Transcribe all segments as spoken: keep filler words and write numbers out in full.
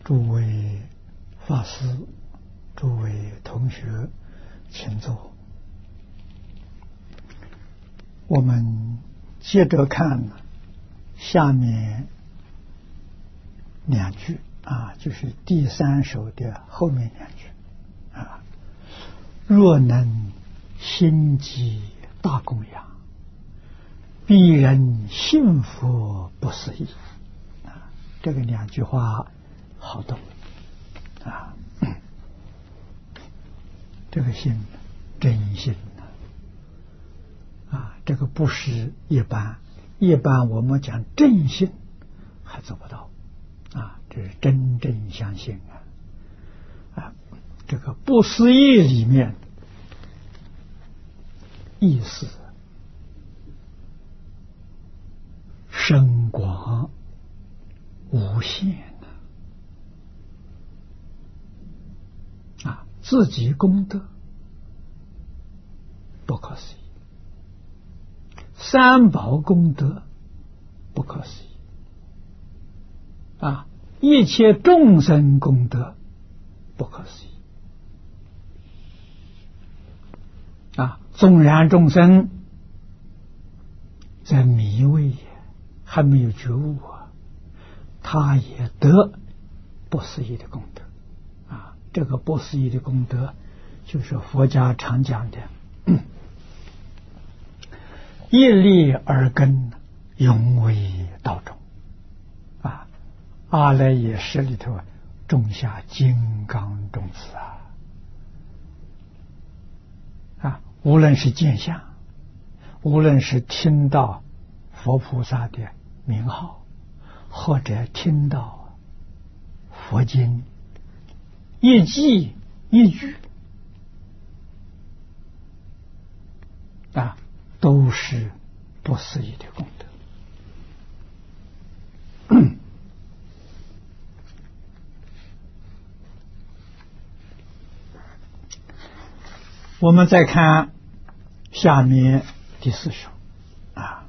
诸位法师、诸位同学，请坐。我们接着看下面两句啊，就是第三首的后面两句啊。若能心积大供养，必人信佛不思议啊。这个两句话好懂啊，这个心真心啊，这个不是一般，一般我们讲正信还做不到啊，这是真正相信啊啊，这个不思议里面意思深广无限的啊，自己功德不可思议，三宝功德不可思议啊，一切众生功德不可思议啊，纵然众生在迷位还没有觉悟啊，他也得不思议的功德啊。这个不思议的功德就是佛家常讲的一粒而根，永为道种啊。阿赖耶识里头种下金刚种子啊啊，无论是见相，无论是听到佛菩萨的名号，或者听到佛经一记一句啊，都是不思议的功德。我们再看下面第四首啊，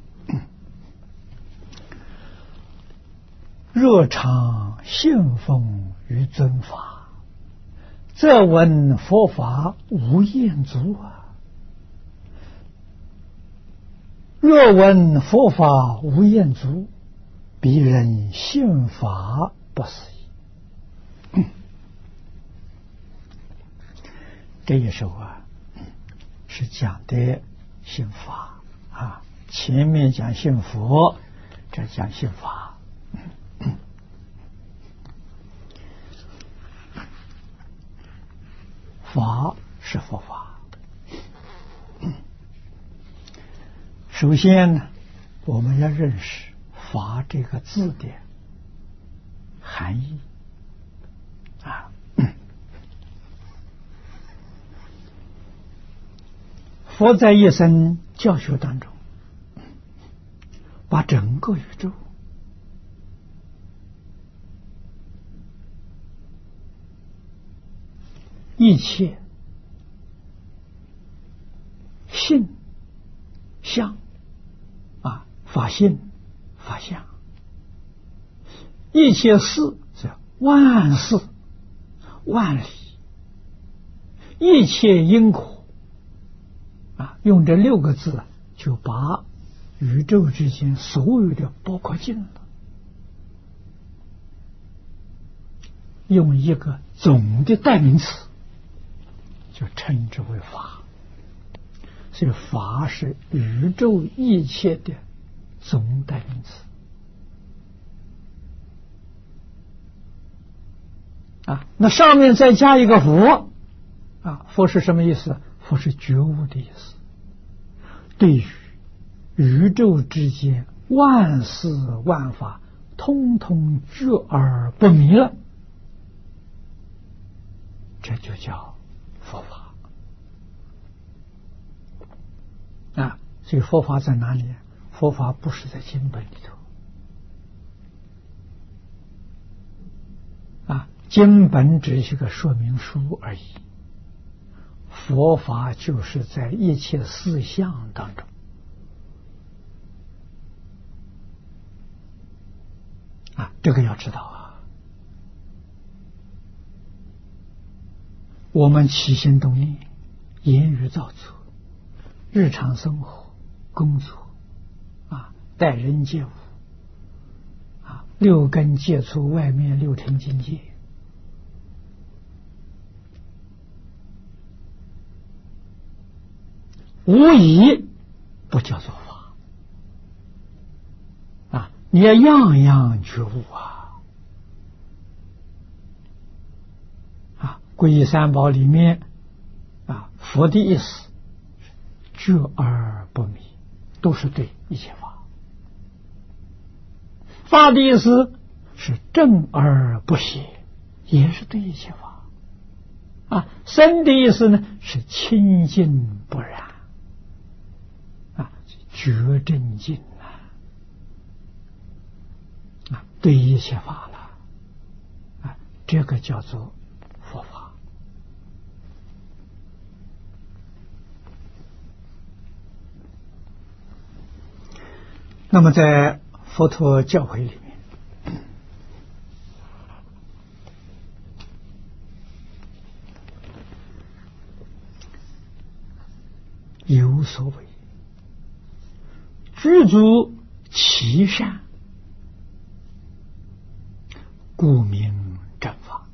若常信奉于尊法，则闻佛法无厌足啊。若闻佛法无厌足，彼人信法不思议。这一首啊是讲的信法啊，前面讲信佛，这讲信法。法是佛法。首先呢，我们要认识法这个字的含义啊。佛在一生教学当中，把整个宇宙一切性相啊，法性法相，一切事叫万事万理，一切因果啊，用这六个字就把宇宙之间所有的包括进了，用一个总的代名词就称之为法。所以法是宇宙一切的总代名词啊。那上面再加一个佛啊，佛是什么意思？佛是觉悟的意思。对于宇宙之间万事万法通通觉而不迷了，这就叫佛法啊。所以佛法在哪里？佛法不是在经本里头啊，经本只是个说明书而已，佛法就是在一切事相当中啊，这个要知道啊。 我们起心动念、言语造作、日常生活、工作啊，待人接物啊，六根接触外面六尘境界，无疑不叫做法啊！你要样样觉悟啊！啊，皈依三宝里面啊，佛的意思觉而不迷，都是对一切法；法的意思是正而不邪，也是对一切法。啊，身的意思呢是清净不染。啊，觉正净啊，啊，对一切法了，啊，这个叫做佛法。那么在佛陀教诲里面，有所谓具足其善，故名正法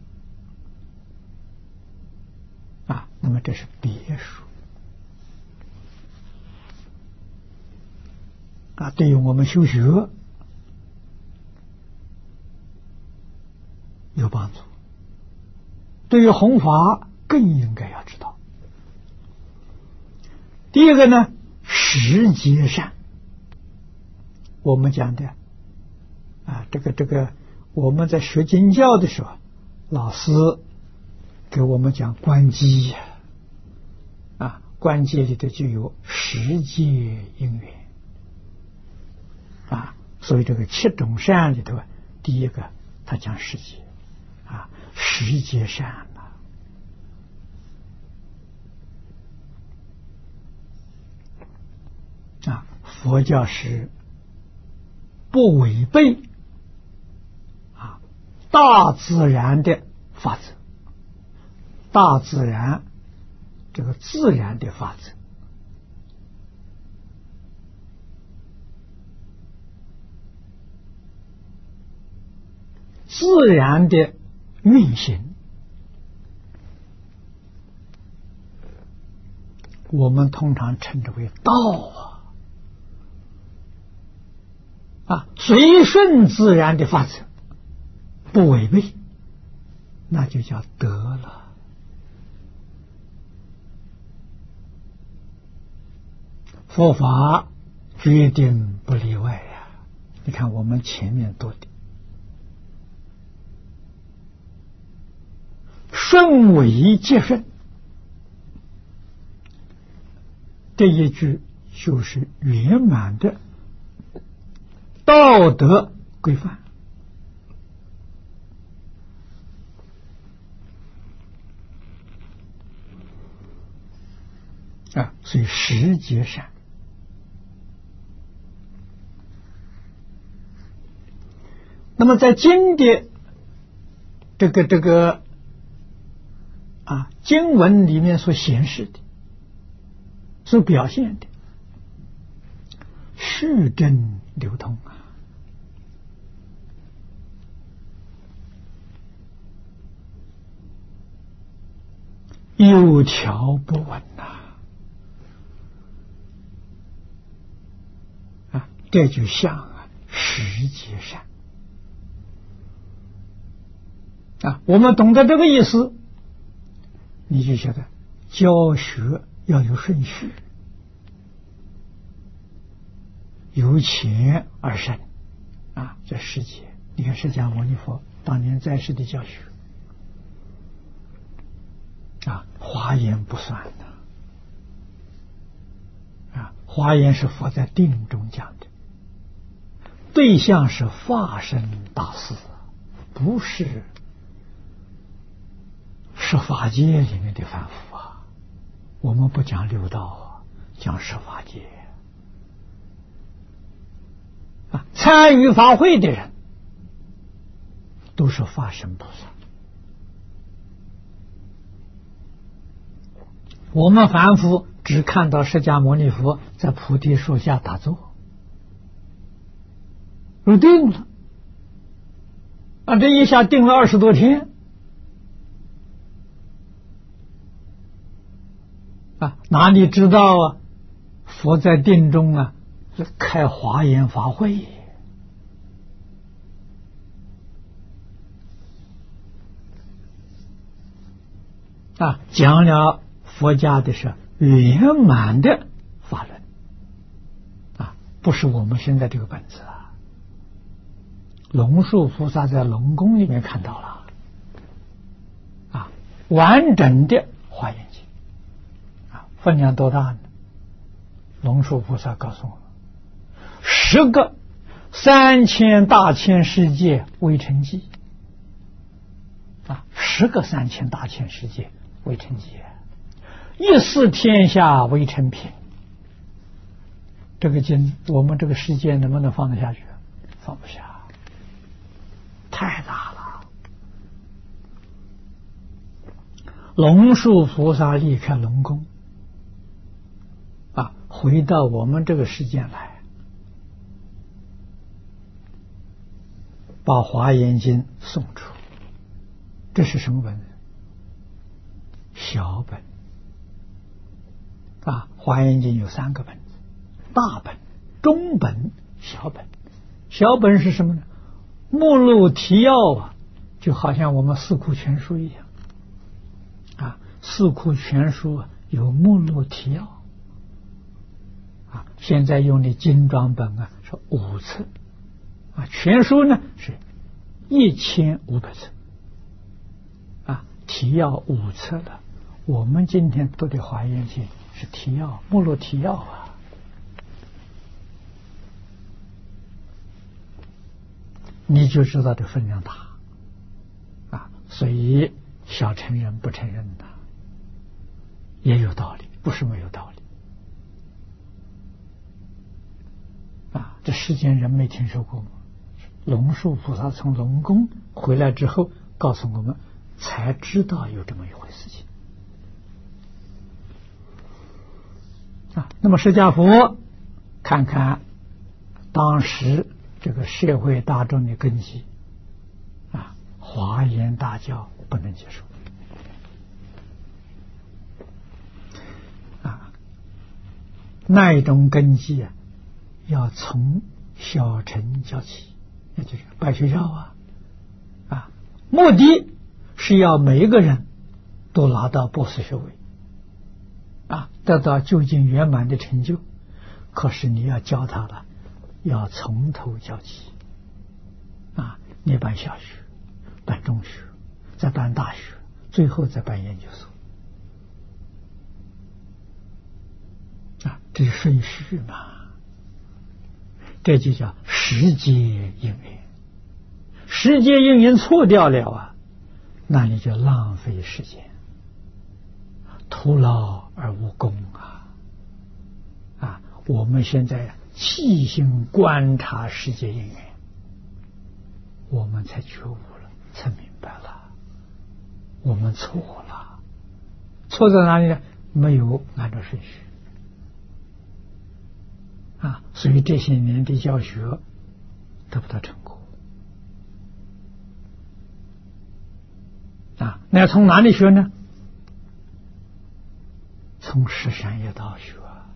啊。那么这是别说啊，对于我们修学有帮助，对于弘法更应该要知道。第一个呢，实节善。我们讲的啊，这个这个，我们在学经教的时候，老师给我们讲观机啊，观机里头就有十界因缘啊，所以这个七种善里头，第一个他讲十界啊，十界善呐。啊，佛教是不违背啊大自然的法则，大自然这个自然的法则，自然的运行，我们通常称之为道啊。啊，随顺自然的法则，不违背，那就叫德了。佛法决定不例外呀！你看我们前面读的顺为皆顺，这一句就是圆满的道德规范啊，所以十节善。那么在经的这个这个啊经文里面所显示的、所表现的，是真流通啊，有条不紊呐、啊，啊，这就像啊十节善啊，我们懂得这个意思，你就晓得教学要有顺序，由浅而深啊，这十节，你看释迦牟尼佛当年在世的教学啊，华严不算的啊，华严是佛在定中讲的，对象是法身大士，不是十法界里面的凡夫啊。我们不讲六道啊，讲十法界啊，参与法会的人都是法身菩萨我们凡夫只看到释迦牟尼佛在菩提树下打坐，入定了啊，这一下定了二十多天啊，哪里知道啊？佛在定中啊，开华严法会啊，讲了佛家的是圆满的法轮啊，不是我们现在这个本子啊。龙树菩萨在龙宫里面看到了啊，完整的华严经啊，分量多大呢？龙树菩萨告诉我们，十个三千大千世界微尘记啊，十个三千大千世界微尘记，一视天下微尘品。这个经，我们这个世界能不能放得下去？放不下，太大了。龙树菩萨离开龙宫啊，回到我们这个世界来，把华严经送出。这是什么本？小本啊，华严经有三个本子，大本、中本、小本。小本是什么呢？目录提要啊，就好像我们四库全书一样啊，四库全书啊有目录提要啊，现在用的精装本啊是五册啊，全书呢是一千五百册啊，提要五册了。我们今天读的华严经是提要，目录提要啊，你就知道这分量大啊。所以小承认不承认的也有道理，不是没有道理啊。这世间人没听说过吗？龙树菩萨从龙宫回来之后告诉我们，才知道有这么一回事情啊。那么释迦佛看看当时这个社会大众的根基啊，华严大教不能接受啊，那一种根基啊，要从小乘教起，那就是办学校啊啊，目的是要每一个人都拿到博士学位啊，得到究竟圆满的成就。可是你要教他了，要从头教起啊！你办小学，办中学，再办大学，最后再办研究所啊！这是顺序嘛？这就叫时节应缘。时节应缘错掉了啊，那你就浪费时间，徒劳而无功啊！啊，我们现在细心观察世界因缘，我们才觉悟了，才明白了，我们错了。错在哪里呢？没有按照顺序啊，所以这些年的教学得不到成果啊。那要从哪里学呢？从十善业道学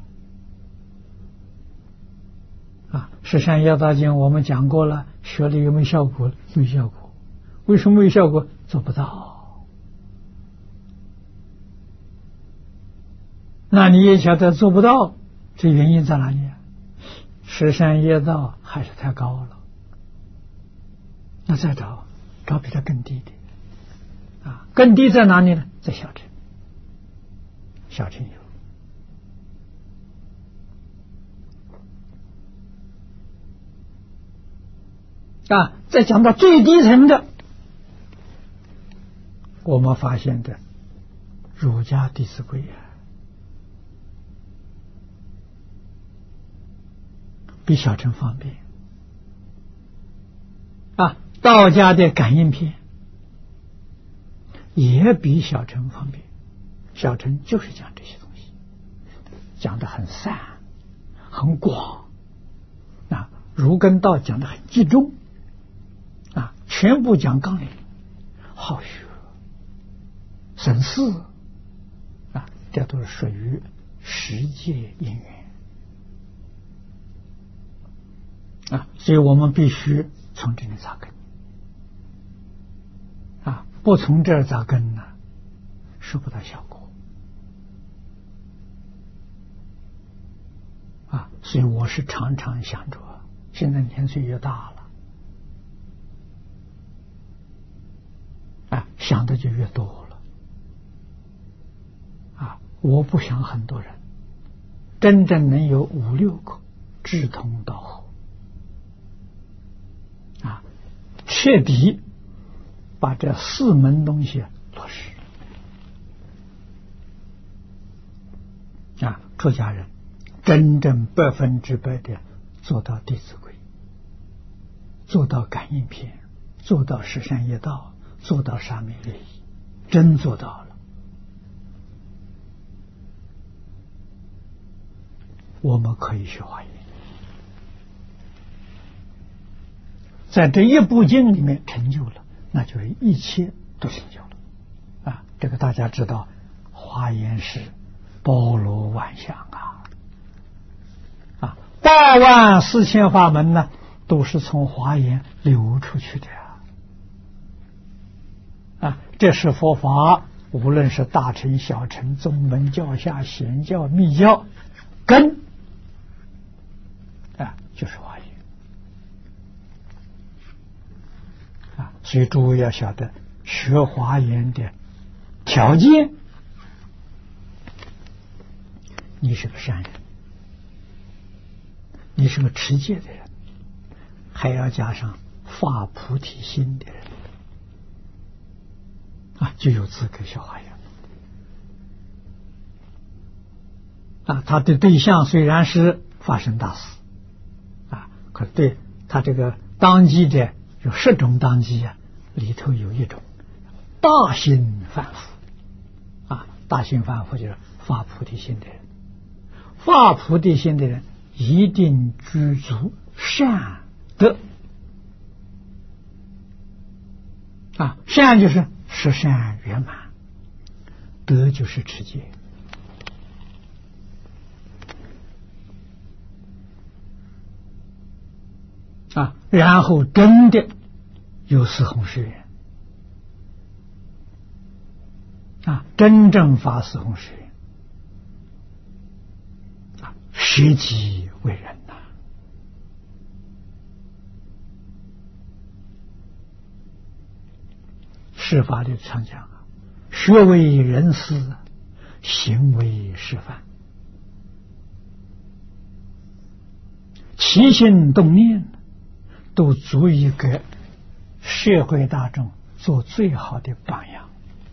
啊，十善业道经我们讲过了，学了有没有效果？没效果。为什么没效果？做不到。那你也晓得做不到，这原因在哪里啊？十善业道还是太高了，那再找找比它更低的啊，更低在哪里呢？在小乘，小乘有啊。再讲到最低层的，我们发现的儒家《弟子规》啊，比小乘方便啊。道家的感应篇也比小乘方便， 小乘就是讲这些东西，讲得很散很广啊，儒跟道讲得很集中啊，全部讲纲领、好学、审视啊，这都是属于实界因缘啊，所以我们必须从这里扎根啊，不从这儿扎根呢，收不到效果啊。所以我是常常想着，现在年岁越大了啊，想的就越多了啊。我不想很多人真正能有五六个志同道合啊，彻底把这四门东西落实啊，出家人真正百分之百的做到弟子规，做到感应篇，做到十善业道，做到沙弥律仪，真做到了，我们可以学华严，在这一部经里面成就了，那就是一切都成就了啊！这个大家知道，华严是包罗万象啊！啊，八万四千法门呢，都是从华严流出去的啊！啊，这是佛法，无论是大乘、小乘、宗门、教下、显教、密教，根啊就是华严啊！所以诸位要晓得，学华严的条件，你是个善人，你是个持戒的人，还要加上发菩提心的人啊，就有资格学华严啊。他的对象虽然是法身大士啊，可对他这个当机的有十种当机啊，里头有一种大心凡夫啊，大心凡夫就是发菩提心的人，发菩提心的人一定具足善德啊，善就是十善圆满，德就是持戒啊，然后真的有四弘誓愿啊，真正发四弘誓愿啊，舍己为人呐、释法里常讲啊，学为人师，行为示范，起心动念都足以给社会大众做最好的榜样，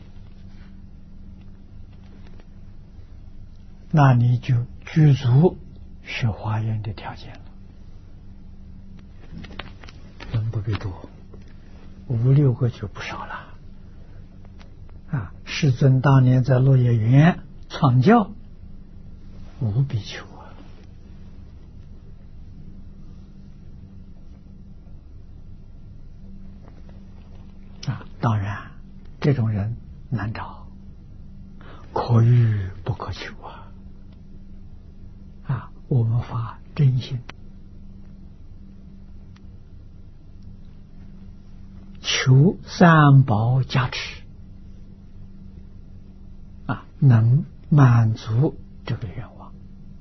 那你就具足学华严的条件了。人不必多，五六个就不少了啊！世尊当年在落叶园创教，无比丘啊！啊，当然这种人难找，可遇不可求啊！啊，我们发真心，求三宝加持啊，能满足这个愿望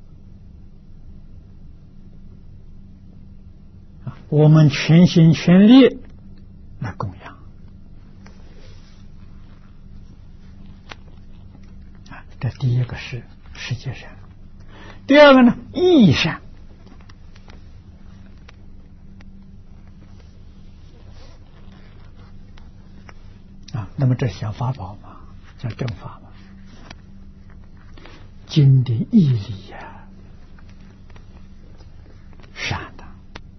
啊，我们全心全力来供养啊。这第一个是世界善，第二个呢，义善啊。那么这是讲法宝嘛，讲正法嘛。经的义理呀、啊，善的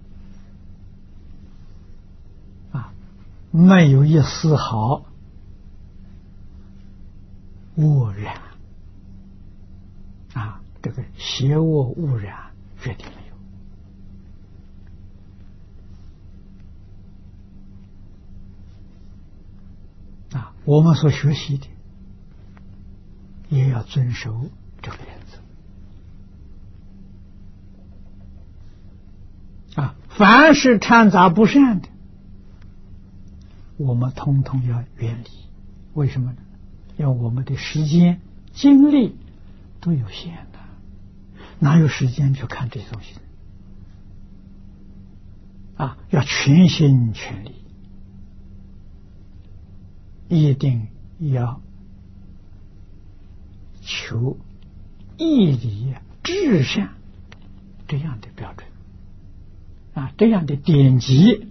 啊，没有一丝毫污染邪恶污染绝对没有。啊，我们所学习的也要遵守这个原则。啊，凡是掺杂不善的，我们通通要远离。为什么呢？因为我们的时间、精力都有限的，哪有时间去看这些东西？啊，要全心全力，一定要求义理至善这样的标准啊，这样的典籍，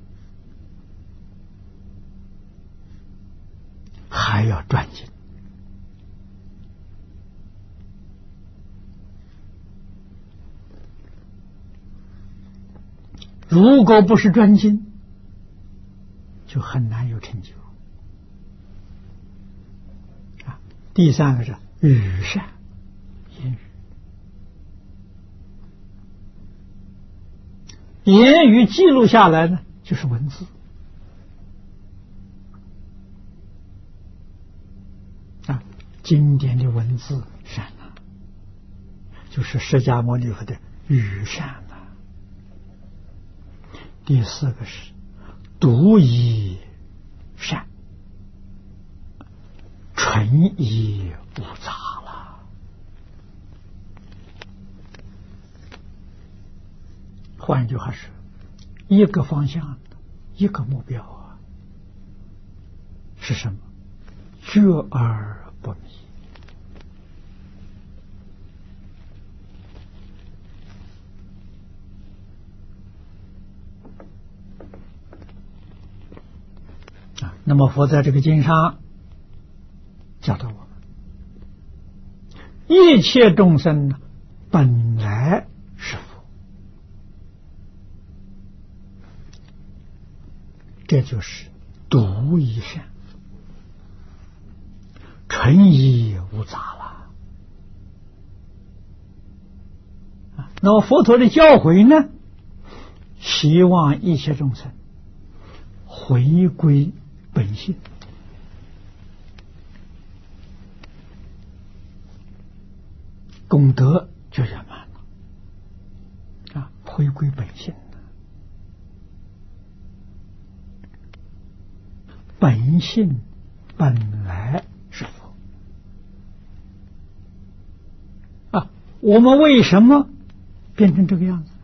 还要专精。如果不是专精，就很难有成就。啊，第三个是语善，言语，言语记录下来呢，就是文字。啊，经典的文字善啊，就是释迦牟尼佛的语善啊。第四个是读以善，纯以无杂了。换一句话说，一个方向，一个目标啊，是什么？觉而不迷。那么佛在这个经上教导我们，一切众生呢本来是佛，这就是独一善，纯一无杂了。那么佛陀的教诲呢，希望一切众生回归本性，功德就圆满了啊！回归本性，本性本来是佛啊！我们为什么变成这个样子？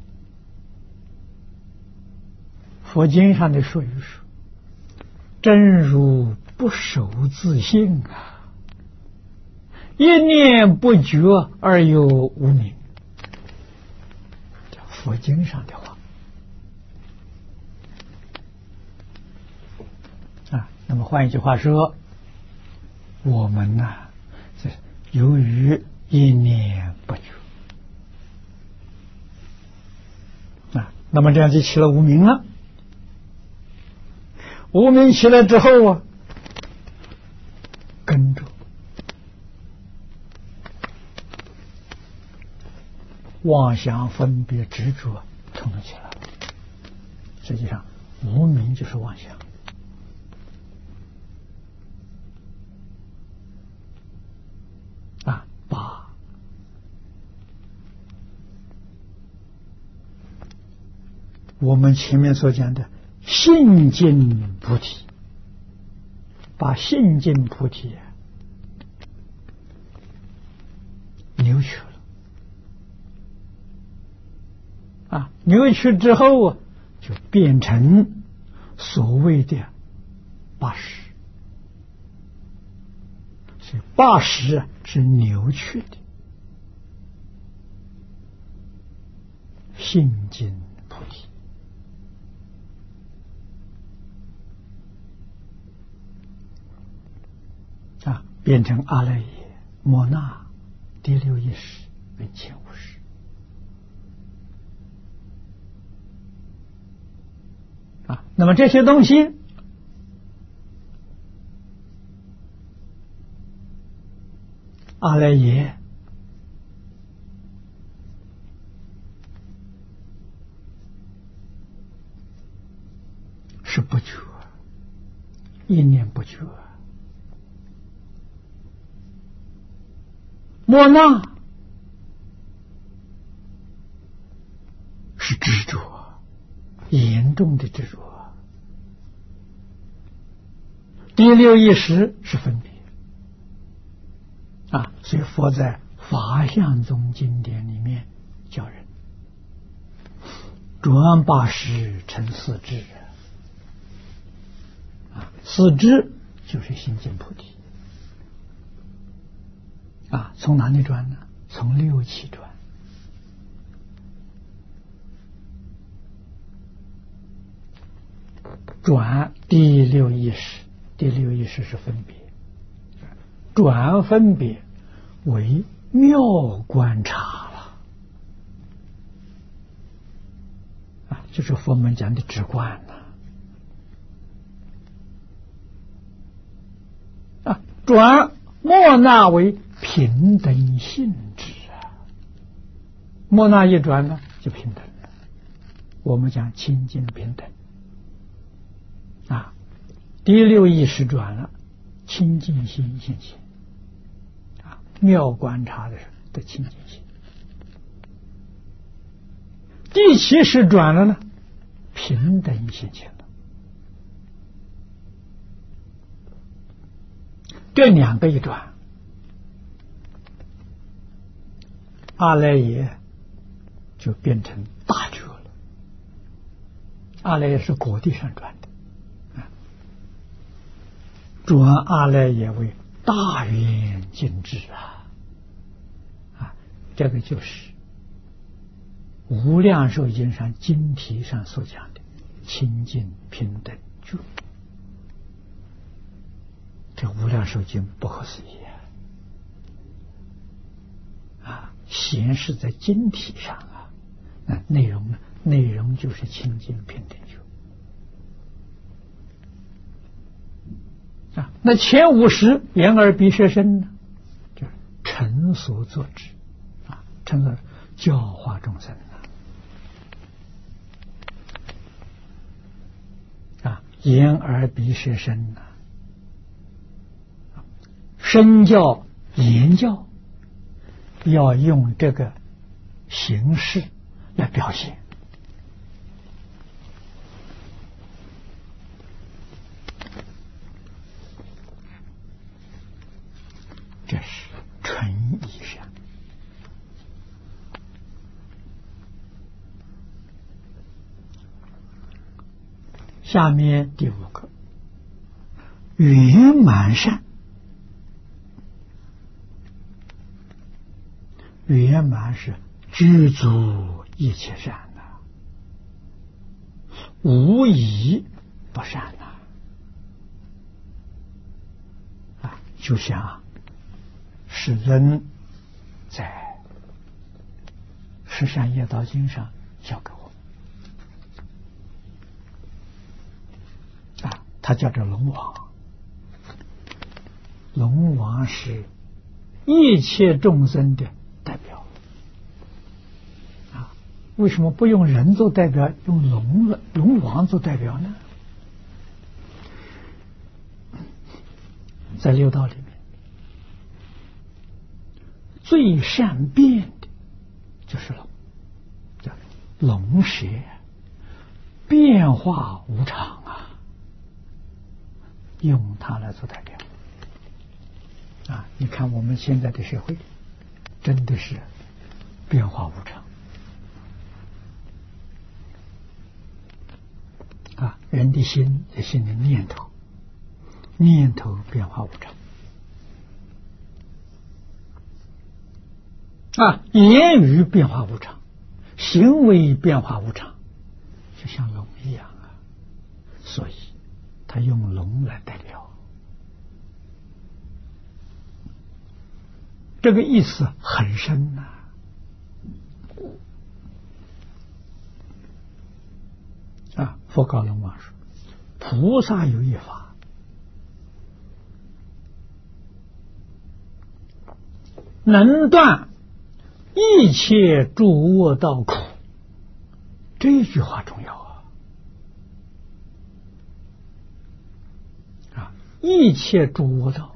佛经上的说语说，真如不守自性啊，一念不觉而有无明。佛经上的话啊，那么换一句话说，我们呢、啊，是由于一念不觉啊，那么这样就起了无明了。无明起来之后啊，跟着妄想分别执着统统起来了。实际上无明就是妄想啊，把我们前面所讲的信尽菩提，把信尽菩提扭曲了啊！扭曲之后啊，就变成所谓的八识，所以八识啊是扭曲的，信尽菩提。啊，变成阿赖耶、摩那、第六意识跟前五识啊。那么这些东西，阿赖耶是不觉，一念不觉。莫那是执着，严重的执着。第六意识是分别啊，所以佛在法相宗经典里面教人转八识成四智啊，四智就是心净菩提啊。从哪里转呢？从六气转。转第六意识，第六意识是分别，转分别为妙观察了啊，就是佛门讲的直观呐啊，转莫那为平等性质啊，莫那一转呢就平等了。我们讲清净平等啊，第六意识转了，清净心现前啊，妙观察的的清净心。第七识转了呢，平等现前了。这两个一转，阿赖耶就变成大觉了。阿赖耶是果地上转的。转阿赖耶为大圆净智啊，啊，这个就是无量寿经上经题上所讲的清净平等觉。这无量寿经不可思议啊！啊，显示在经题上啊，那内容呢？内容就是清净平等觉。啊，那前五识眼耳鼻舌身呢，就是尘所作之啊，尘所教化众生啊，啊，眼耳鼻舌身呢，身教言教要用这个形式来表现。这是纯义上。下面第五个，圆满善。圆满是知足一切善呐、啊，无疑不善呐、啊，啊，就像世人在《十善业道经》上教给我们啊，他叫做龙王。龙王是一切众生的代表啊，为什么不用人做代表，用龙了龙王做代表呢？在六道里面，最善变的就是龙，叫龙蛇，变化无常啊，用它来做代表啊！你看我们现在的社会，真的是变化无常啊！人的心也心的念头，念头变化无常啊，言语变化无常，行为变化无常，就像龙一样啊。所以他用龙来代表。这个意思很深呐、啊！啊，佛告龙王说：“菩萨有一法，能断一切诸恶道苦。”这句话重要啊！ 一切诸恶道，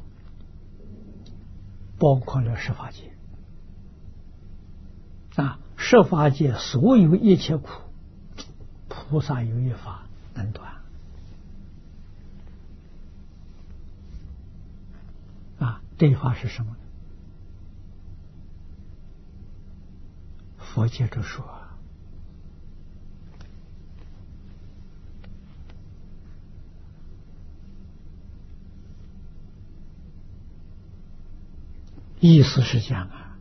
包括了十法界啊，十法界所有一切苦，菩萨有一法能断啊。这一法是什么呢？佛接着说，意思是讲啊，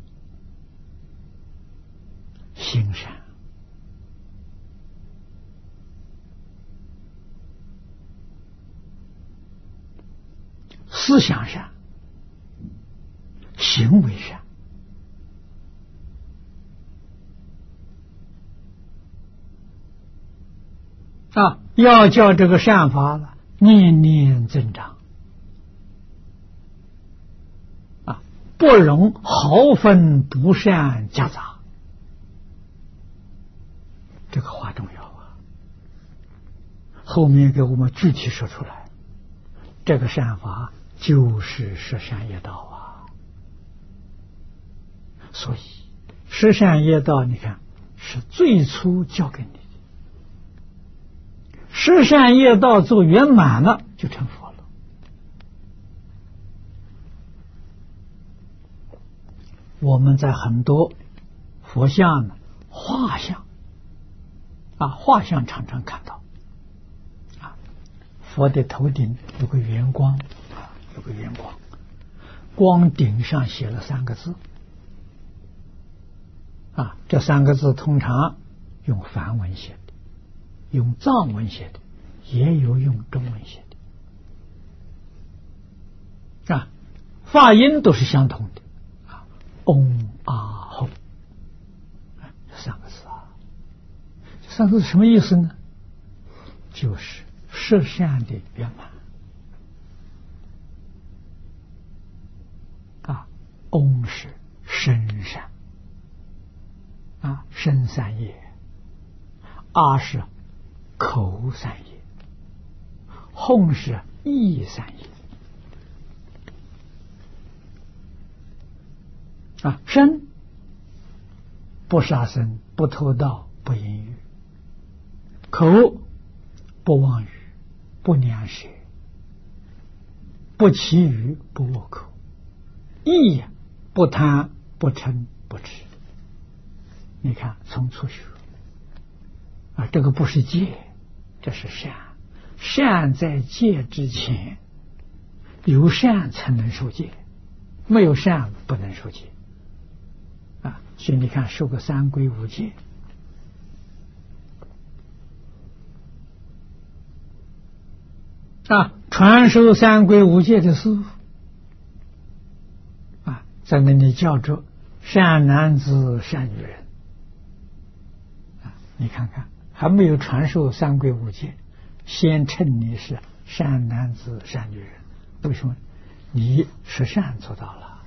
行善，思想善，行为善。啊，要叫这个善法了，年年增长啊，不容毫分不善夹杂。这个话重要啊，后面给我们具体说出来。这个善法就是十善业道啊，所以十善业道，你看是最初教给你的。十善业道做圆满了，就成佛了。我们在很多佛像呢，画像啊，画像常常看到啊，佛的头顶有个圆光啊，有个圆光，光顶上写了三个字啊，这三个字通常用梵文写的，用藏文写的，也有用中文写的啊，发音都是相同的啊，嗡啊吽，这三个字啊，这三个字什么意思呢？就是十善的圆满啊，嗡是身善啊，身善业，阿是口善业，吽是意善业啊。身不杀生，不偷盗，不淫欲；口不妄语，不两舌，不绮语，不恶口；意不贪，不嗔，不痴。你看，从初学啊，这个不是戒，这是善。善在戒之前，有善才能受戒，没有善不能受戒啊。所以你看，受个三归五戒啊，传授三归五戒的师父啊，在那里叫做善男子、善女人啊。你看看，还没有传授三归五戒，先称你是善男子、善女人。为什么？你是善做到了，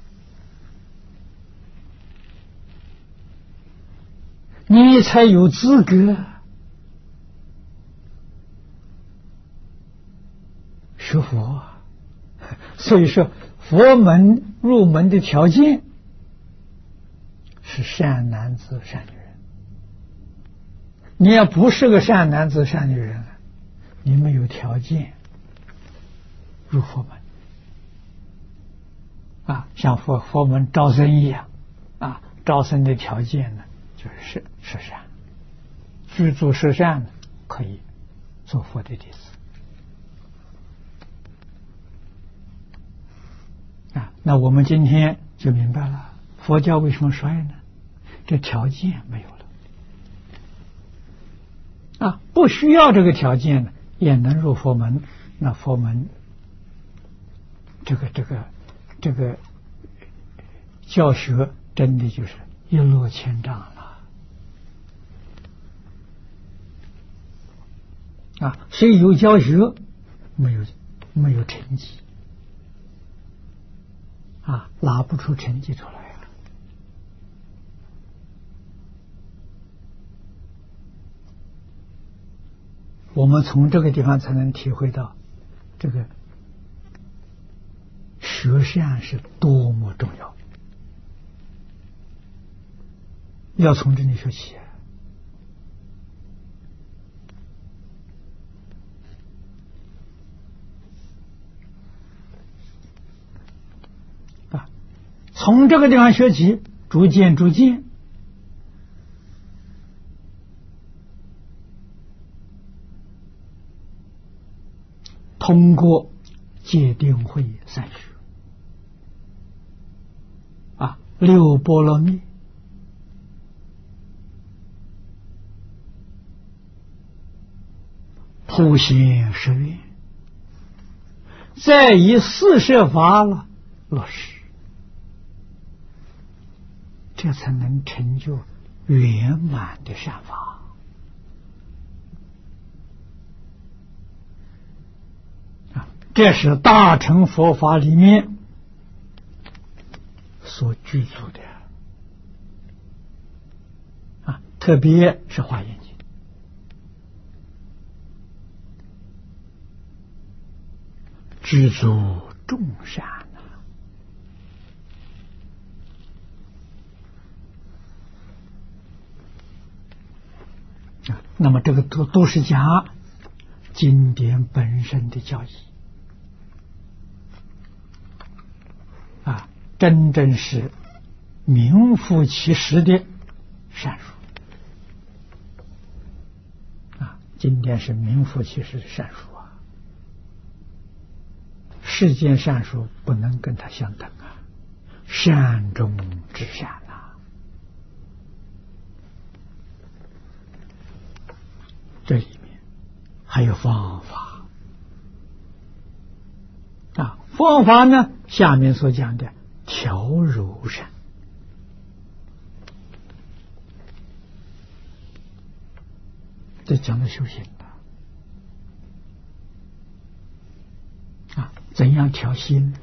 你才有资格学佛。所以说，佛门入门的条件是善男子、善女人。你要不是个善男子、善女人，你没有条件入佛门啊，像佛佛门招生一样啊，招生的条件呢，就是十善，具足十善呢，可以做佛的弟子啊。那我们今天就明白了，佛教为什么衰呢？这条件没有了啊，不需要这个条件呢，也能入佛门。那佛门这个这个这个教学真的就是一落千丈了啊！所以有教学，没有没有成绩啊，拿不出成绩出来啊！我们从这个地方才能体会到这个学善是多么重要，要从这里学起啊！从这个地方学起，逐渐逐渐通过戒定慧三学啊，六波罗蜜，普贤十愿，再以四摄法了落实，这才能成就圆满的善法。这是大乘佛法里面所具足的啊，特别是华严经具足众善啊。那么这个都都是讲经典本身的教义啊，真正是名副其实的善书啊，经典是名副其实的善书啊，世间善书不能跟它相等啊，善中之善啊。这里面还有方法啊，方法呢，下面所讲的调柔善，这讲的修行的啊，怎样调心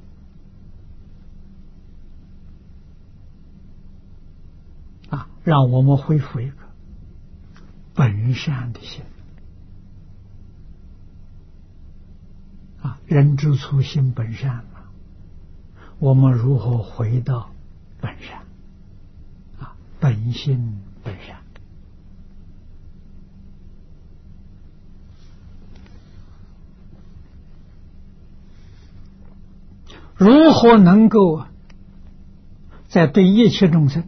啊，让我们恢复一个本善的心啊，人之初性本善嘛，我们如何回到本善啊？本性本善，如何能够在对一切众生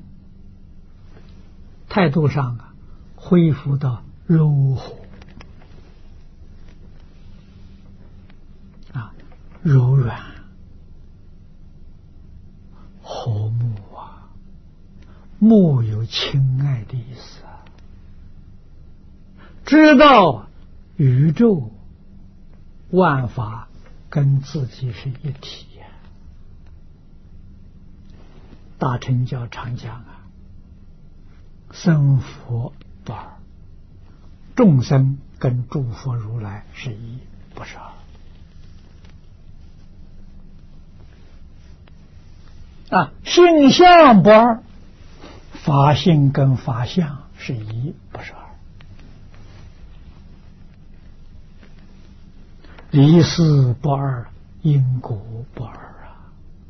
态度上啊恢复到柔和啊，柔软和睦啊，睦有亲爱的意思啊，知道宇宙万法跟自己是一体呀、啊。大乘教常讲啊，生佛不二，众生跟诸佛如来是一，不是二啊。性相不二，法性跟法相是一，不是二。离事不二，因果不二啊。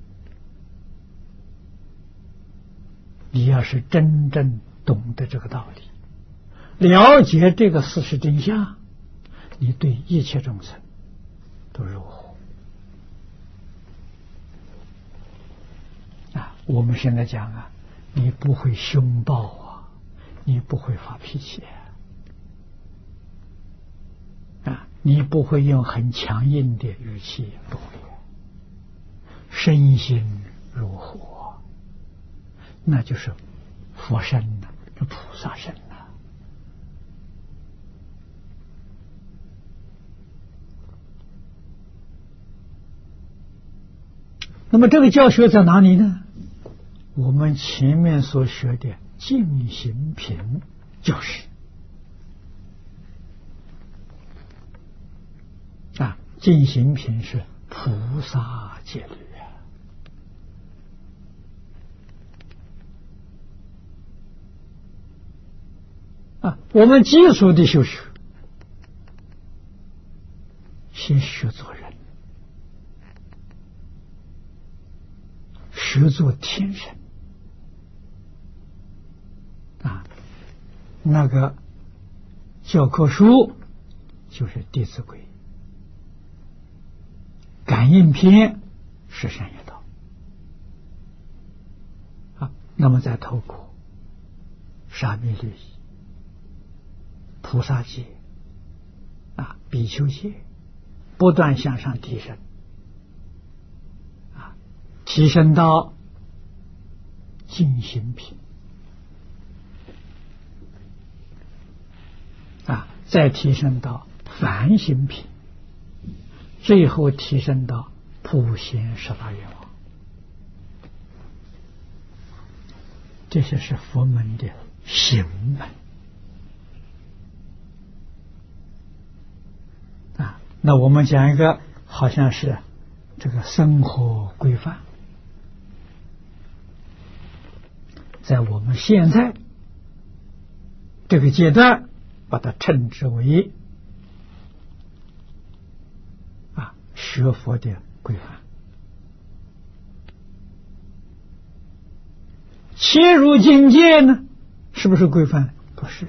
你要是真正懂得这个道理，了解这个事实真相，你对一切众生都柔和啊。我们现在讲啊，你不会凶暴啊，你不会发脾气啊，你不会用很强硬的语气，不会，身心如和，那就是佛身呐、啊，这菩萨身呐、啊。那么这个教学在哪里呢？我们前面所学的净行品就是啊，净行品是菩萨戒律啊。啊，我们基础的修学，先学做人学做天神啊，那个教科书就是《弟子规》，感应篇是善业道啊。那么再透过沙弥律仪、菩萨戒啊、比丘戒，不断向上提升啊，提升到净行品啊，再提升到梵行品，最后提升到普贤十大愿望。这些是佛门的行门啊。那我们讲一个好像是这个生活规范，在我们现在这个阶段，把它称之为啊学佛的规范。切入境界呢，是不是规范？不是的，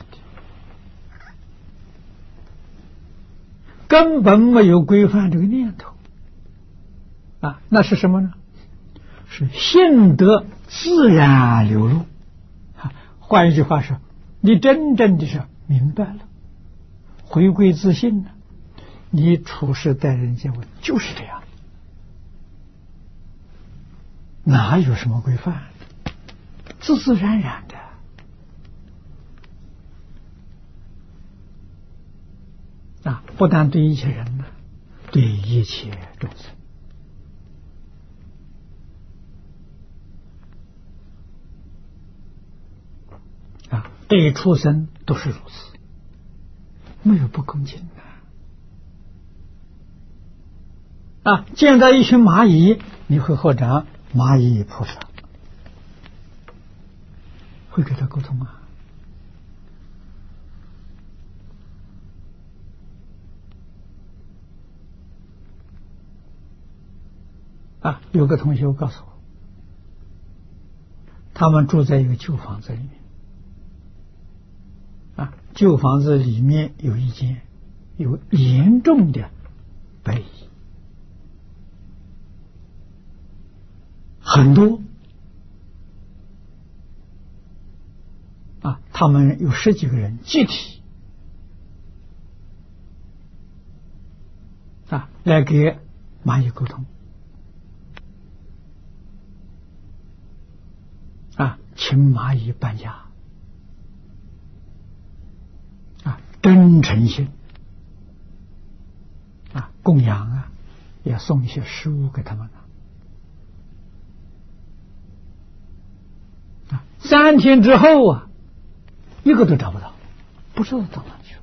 根本没有规范这个念头啊。那是什么呢？是性德自然流露啊。换一句话说，你真正的是明白了，回归自信了，你处事待人接物就是这样，哪有什么规范？自自然然的啊！不但对一切人呢，对一切众生啊，对畜生都是如此，没有不恭敬的啊！见到一群蚂蚁，你会合掌蚂蚁菩萨，会跟他沟通啊。啊，有个同学告诉我，他们住在一个旧房子里面，啊，旧房子里面有一间有严重的白蚁，很多啊，他们有十几个人集体啊来给蚂蚁沟通啊，请蚂蚁搬家啊，真诚心啊，供养啊，也送一些食物给他们啊。三天之后啊，一个都找不到，不知道到哪去了，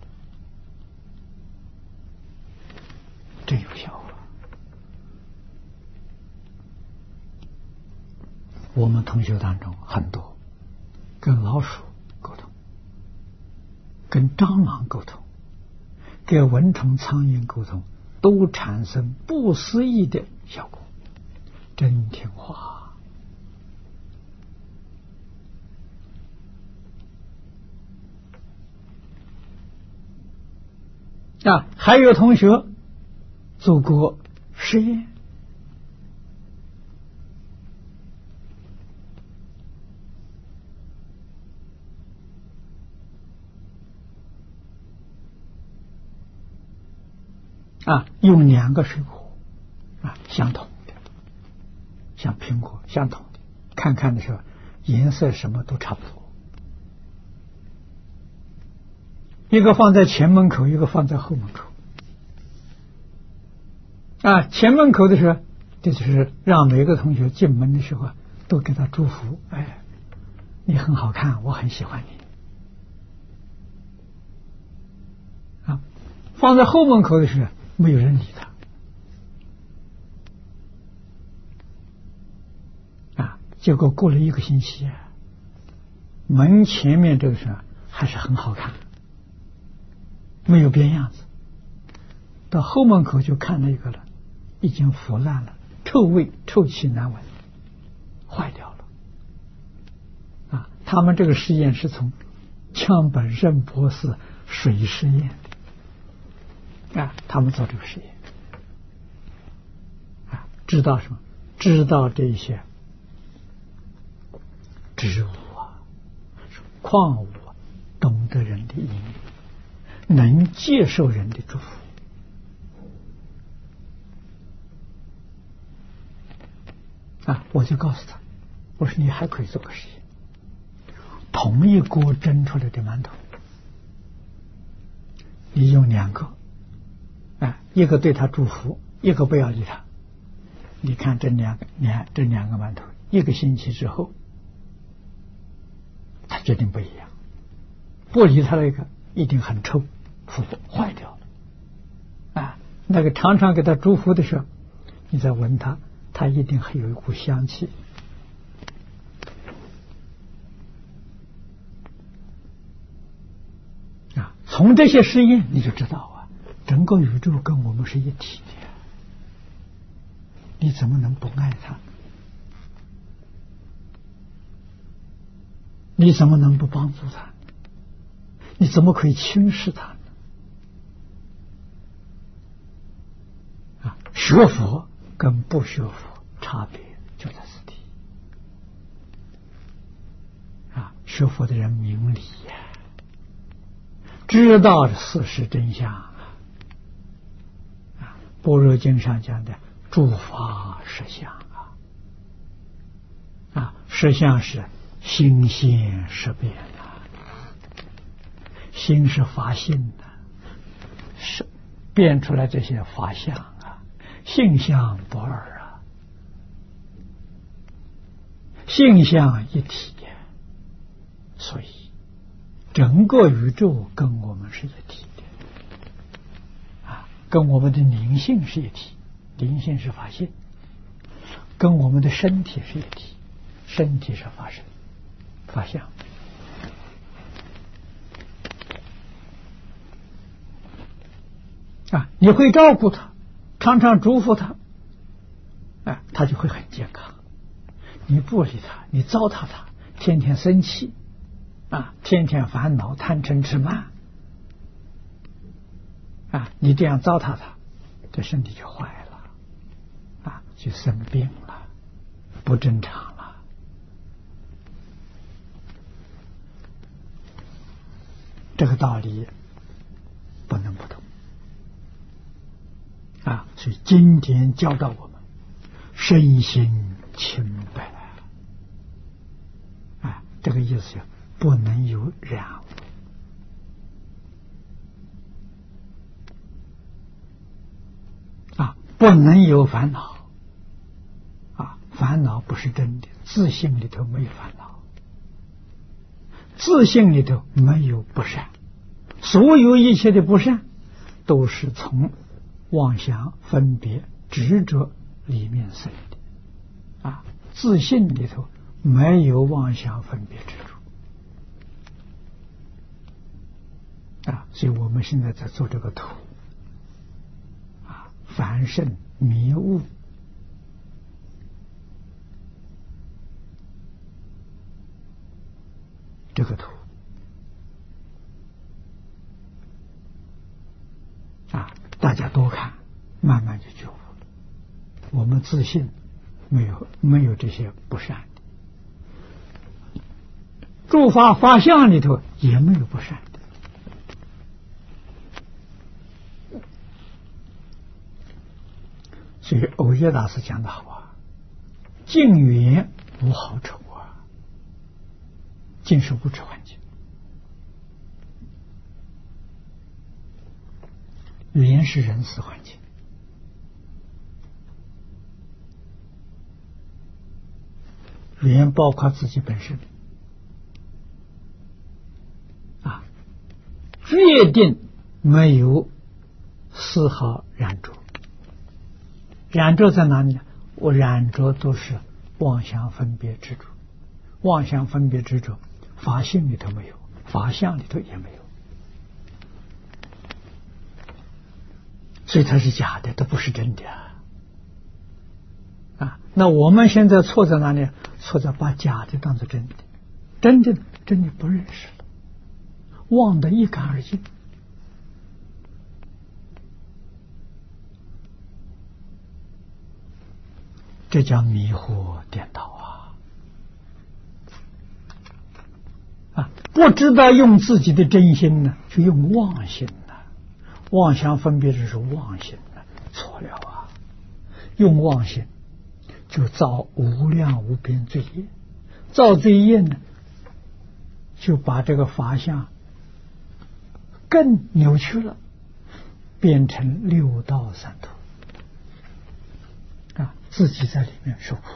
真有效啊！我们同学当中很多跟老鼠沟通，跟蟑螂沟通，跟蚊虫苍蝇沟通，都产生不思议的效果，真听话啊！还有同学做过实验啊，用两个水果啊相同的，像苹果相同的，看看的时候颜色什么都差不多，一个放在前门口，一个放在后门口啊。前门口的时候，这就是让每个同学进门的时候都给他祝福，哎，你很好看，我很喜欢你啊。放在后门口的时候，没有人理他啊。结果过了一个星期啊，门前面这个时候还是很好看，没有变样子。到后门口就看那个了，已经腐烂了，臭味臭气难闻， 坏掉了。啊，他们这个实验是从江本胜博士水实验的，啊，他们做这个实验，啊，知道什么？知道这些植物啊、矿物啊，懂得人的意义，能接受人的祝福。啊，我就告诉他，我说你还可以做个实验，同一锅蒸出来的馒头，你用两个，啊，一个对他祝福，一个不要理他。你看这两个，两这两个馒头，一个星期之后，他决定不一样。不理他那个一定很臭，腐坏掉了。啊，那个常常给他祝福的时候，你再闻它，它一定还有一股香气。啊，从这些实验你就知道啊，整个宇宙跟我们是一体的。你怎么能不爱他？你怎么能不帮助他？你怎么可以轻视他呢？啊，学佛跟不学佛差别就在此地。啊，学佛的人明理呀，知道事实真相啊。啊，般若经上讲的。诸法实相啊，啊，实相是心现识变啊，心是法性的，是变出来这些法相啊，性相不二啊，性相一体，所以整个宇宙跟我们是一体的啊，跟我们的灵性是一体。灵性是法性，跟我们的身体是一体，身体是法身、法相。啊，你会照顾他，常常祝福他，啊，他就会很健康。你不理他，你糟蹋他，天天生气，啊，天天烦恼、贪嗔痴慢，啊，你这样糟蹋他，这身体就坏了。就生病了，不正常了。这个道理不能不懂啊！所以经典教导我们身心清白啊，这个意思不能有染污啊，不能有烦恼。烦恼不是真的，自性里头没有烦恼，自性里头没有不善，所有一切的不善都是从妄想、分别、执着里面生的啊，自性里头没有妄想、分别、执着啊，所以我们现在在做这个图啊，凡圣迷悟。这个图啊，大家多看，慢慢就觉悟了。我们自信没有没有这些不善的，诸法法相里头也没有不善的。所以藕益大师讲的好啊，境缘无好丑啊。境是物质环境，缘是人事环境。缘包括自己本身啊，决定没有丝毫染着。染着在哪里呢？我染着都是妄想、分别、执着。妄想、分别、执着。法性里头没有，法相里头也没有，所以它是假的，它不是真的啊！那我们现在错在哪里？ 错在把假的当做真的，真的真的不认识了，忘得一干二净。这叫迷惑颠倒啊！啊，不知道用自己的真心呢，就用妄心呢。妄想分别只是妄心呢，错了啊！用妄心就造无量无边罪业，造罪业呢，就把这个法相更扭曲了，变成六道三途。啊，自己在里面受苦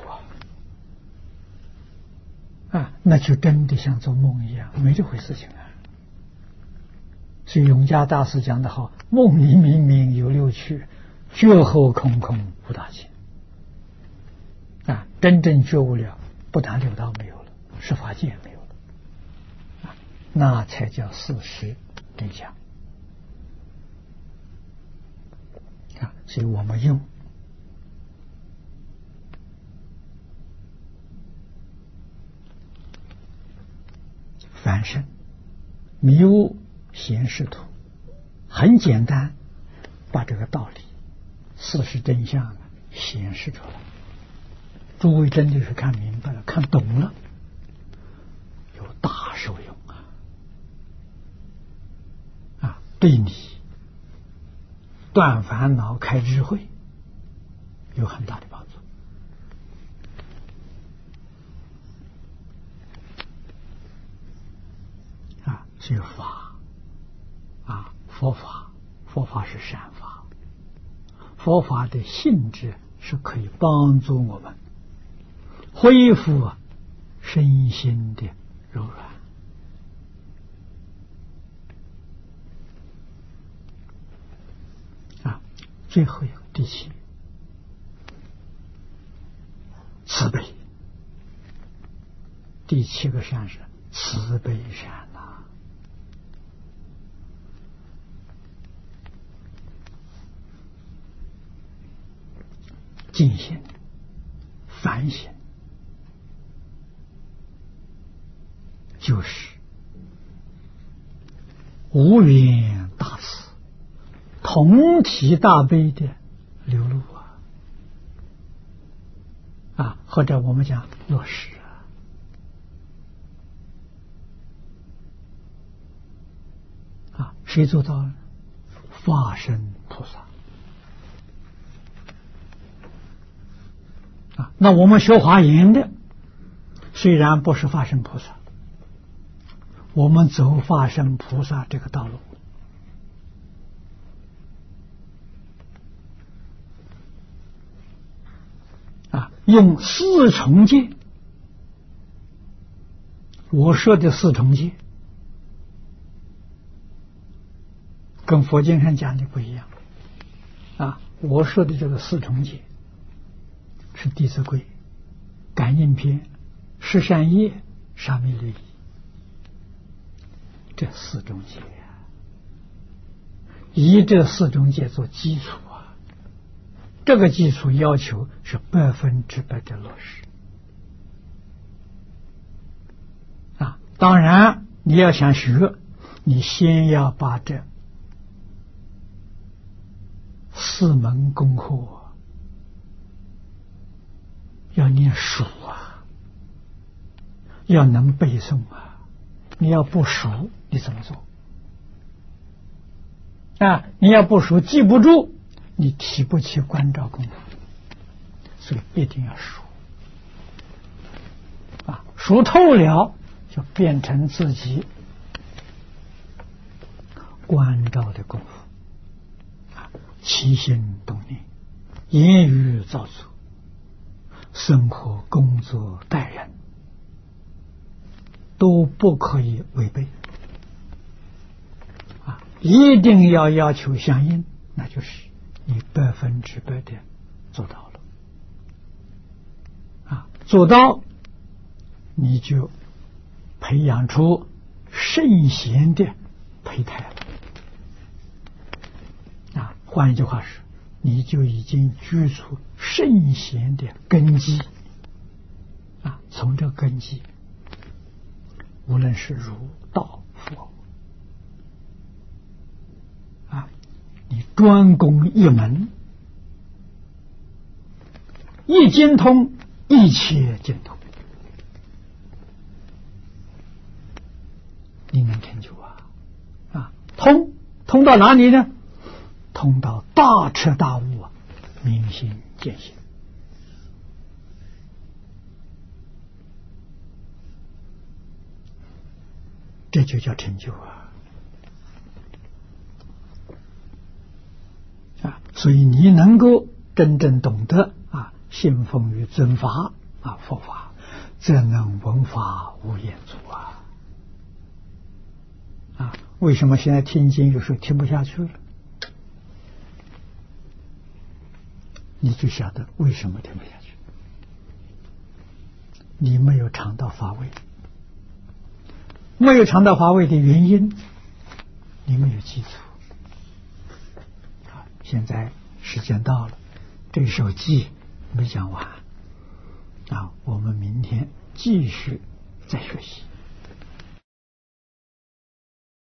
啊！啊，那就真的像做梦一样，没这回事情啊！所以永嘉大师讲得好：“梦里明明有六趣，觉后空空无大千。”啊，真正觉悟了，不但六道没有了，十法界也没有了，啊，那才叫事实真相啊！所以我们用。反身迷悟显示图，很简单，把这个道理、事实真相显示出来。诸位真的是看明白了、看懂了，有大受用啊！啊，对你断烦恼、开智慧有很大的帮助。这个法啊，佛法，佛法是善法，佛法的性质是可以帮助我们恢复啊身心的柔软啊。最后一个第七，慈悲。第七个善是慈悲善呐。净心、反省，就是无缘大慈、同体大悲的流露啊！啊，或者我们讲落实啊！啊，谁做到了？法身菩萨。啊，那我们学华严的，虽然不是法身菩萨，我们走法身菩萨这个道路，啊，用四重戒，我说的四重戒，跟佛经上讲的不一样，啊，我说的这个四重戒。是《弟子规》、感应篇、十善业、沙弥律仪，这四种戒啊，以这四种戒做基础啊，这个基础要求是百分之百的落实啊。当然，你要想学，你先要把这四门功课要念熟啊，要能背诵啊！你要不熟，你怎么做啊？你要不熟，记不住，你提不起关照功夫，所以一定要熟啊！熟透了，就变成自己关照的功夫啊，起心动念，言语造作。生活、工作、待人都不可以违背啊！一定要要求相应，那就是你百分之百的做到了啊！做到，你就培养出圣贤的胚胎了啊！换一句话说，你就已经居出圣贤的根基啊， 从这根基，无论是儒道佛啊，你专攻一门，一精通，一切精通，你能成就啊！啊，通通到哪里呢？通到大彻大悟啊，明心见性。这就叫成就啊！啊，所以你能够真正懂得啊，信奉于尊法啊，佛法，则能闻法无厌足啊！啊，为什么现在听经有时候听不下去了？你就晓得为什么听不下去？你没有尝到法味。没有尝到法味的原因，你没有基础。好，现在时间到了，这首偈没讲完啊，我们明天继续再学习。